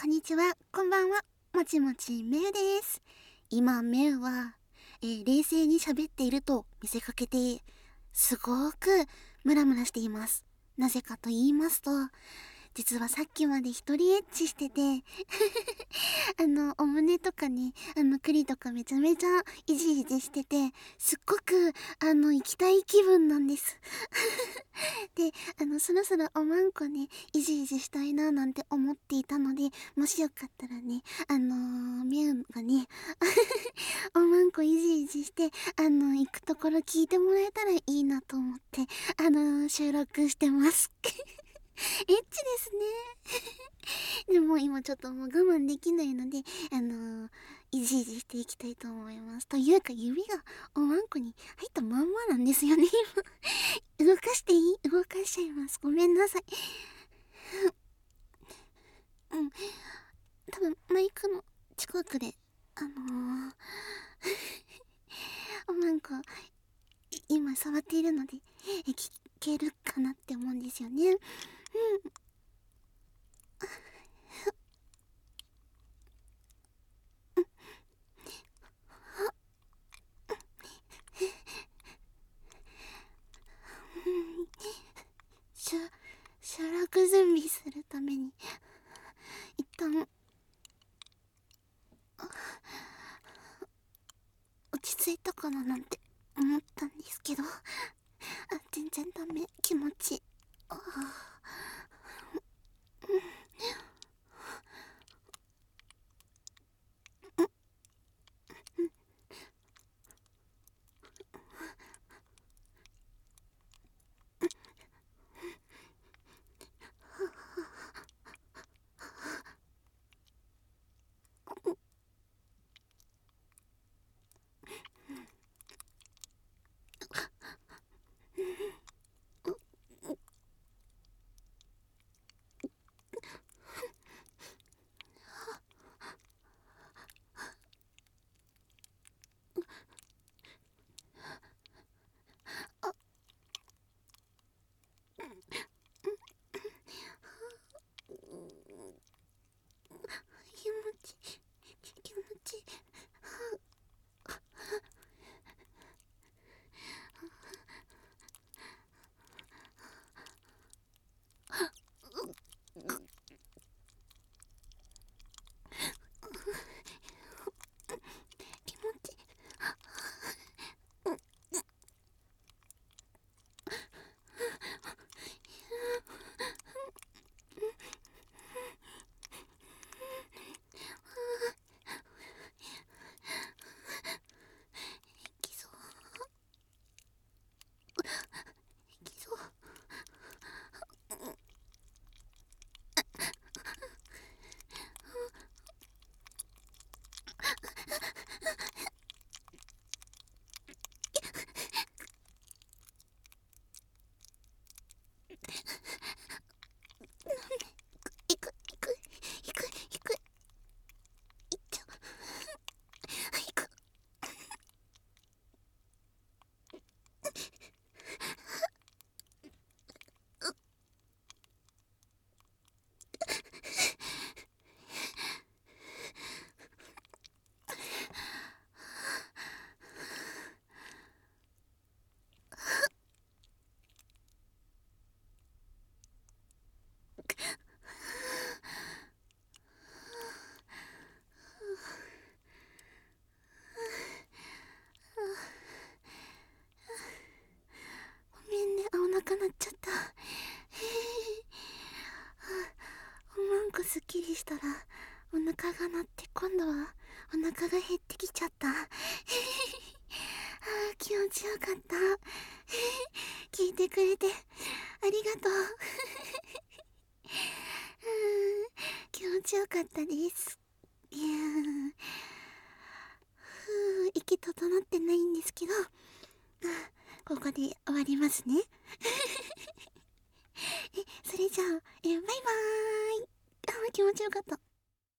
こんにちは、こんばんは。もちもちめうです。今めうは、冷静に喋っていると見せかけてすごくムラムラしています。なぜかと言いますと、実はさっきまで一人エッチしててお胸とかね、栗とかめちゃめちゃいじいじしてて、すっごく行きたい気分なんですで、そろそろおまんこね、いじいじしたいななんて思っていたので、もしよかったらね、みゅんがねおまんこいじいじして、行くところ聞いてもらえたらいいなと思って、収録してますエッチですねでも今ちょっともう我慢できないので、いじいじしていきたいと思います。というか指がおまんこに入ったまんまなんですよね今動かしていい？動かしちゃいます。ごめんなさいうん、多分マイクの近くでおまんこ今触っているので聞けるかなって思うんですよね。うんしゃ収録準備するために一旦落ち着いたかななんて思ったんですけど、全然ダメ。気持ちあ気持ち気持ち気持ちきそうきそういくいくいくいくいっちゃいくごめんね、お腹鳴っちゃったおまんこすっきりしたらお腹が鳴って、今度はお腹が減ってきちゃった気持ちよかった聞いてくれてありがとう気持ちよかったです。いや息整ってないんですけど、ここで終わりますねそれじゃあ、バイバーイ。気持ちよかった。